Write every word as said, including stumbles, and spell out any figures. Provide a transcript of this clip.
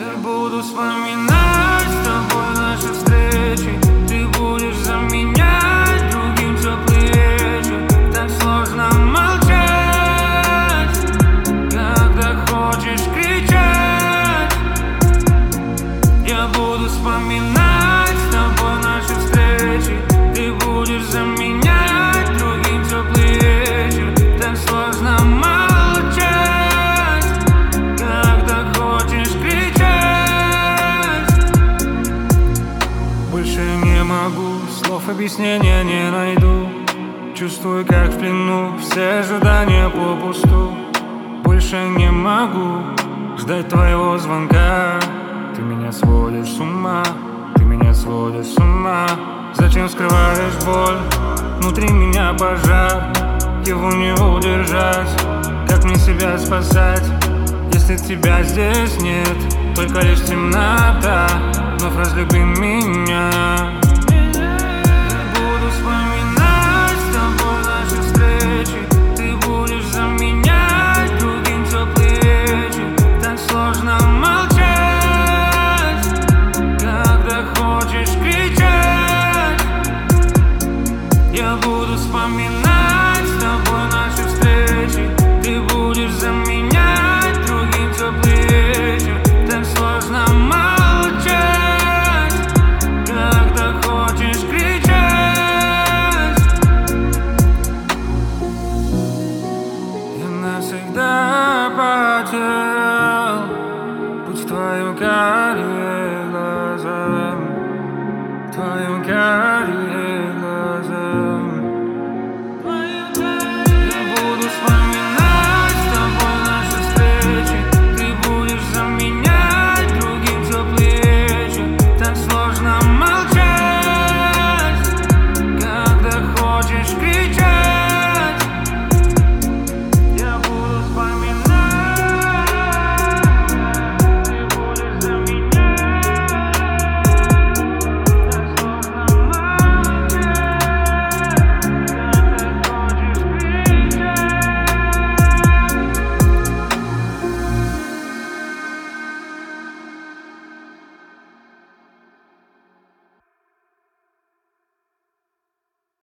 Я буду вспоминать с тобой наши встречи. Ты будешь заменять другим теплый вечер. Так сложно молчать, когда хочешь кричать. Я буду вспоминать с тобой наши встречи. Ты будешь заменять другим теплый вечер. Так сложно молчать, когда хочешь кричать. Больше не могу, слов объяснения не найду. Чувствую, как в плену, все ожидания попусту. Больше не могу ждать твоего звонка. Ты меня сводишь с ума, ты меня сводишь с ума. Зачем скрываешь боль? Внутри меня пожар, его не удержать. Как мне себя спасать, если тебя здесь нет? Только лишь темнота, вновь разлюби меня. Я буду вспоминать с тобой наши встречи. Ты будешь заменять другим теплый вечер. Так сложно молчать, когда хочешь кричать. Я буду вспоминать с тобой наши встречи. Ты будешь заменять другим теплый вечер. Так сложно молчать, когда хочешь кричать. Я навсегда потерял путь в твоем карие глазам, в твоем карие.